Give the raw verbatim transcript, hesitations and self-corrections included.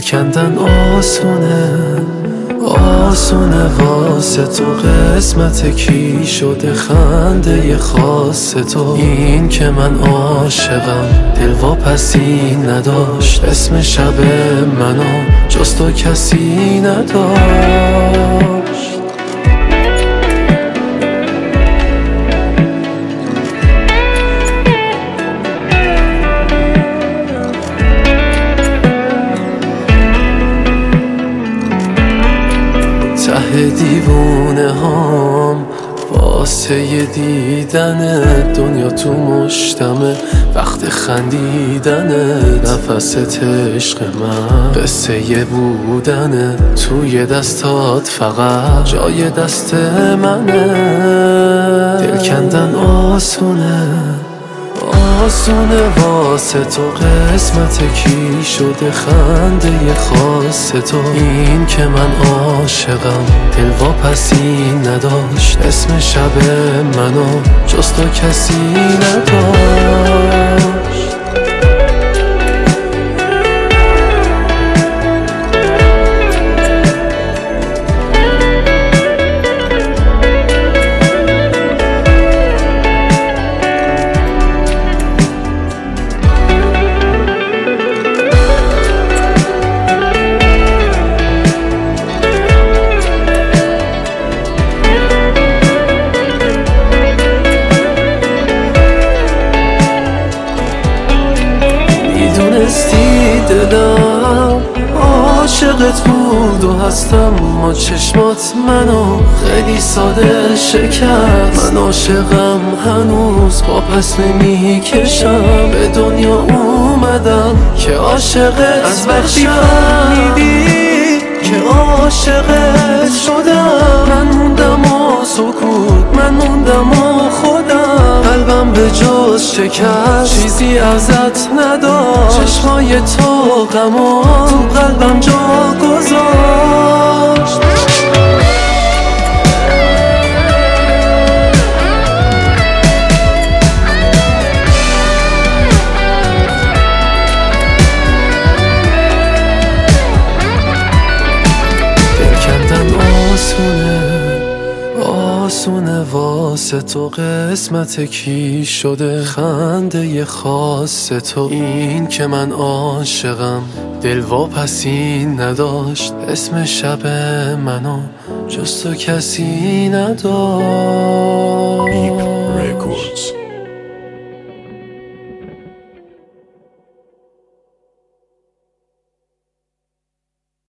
کندن آسونه آسونه واسه تو، قسمت کی شده خنده خاص تو. این که من عاشقم دلواپسی نداشت، اسم شب منو جز تو کسی نداشت. ته دیوونه هام واسه دیدن دنیا تو مشتمه، وقت خندیدنه نفست عشق من قصه بودنه. توی دستات فقط جای دست منه. دل کندن آسونه آسونه واسه تو، قسمت کی شده خنده خاص تو. این که من عاشقم دلواپسی نداشت، اسم شب منو جز تو کسی نداشت. دلم عاشقت بود و هستم، ما چشمات منو خیلی ساده شکست. من عاشقم هنوز با پس نمی کشم، به دنیا اومدم که عاشقت از وقتی فهمیدی که عاشقت شدم. من موندم و سکوت، من موندم و خودم، قلبم به جز شکست چیزی ازت نداشت. چشمای تو غمو تو قلبم جا گذاشت. دل کندن آسونه آسونه واسه تو، قسمت کی شده خنده خاص تو. این که من عاشقم دلواپسی نداشت، اسم شب منو جز تو کسی نداشت.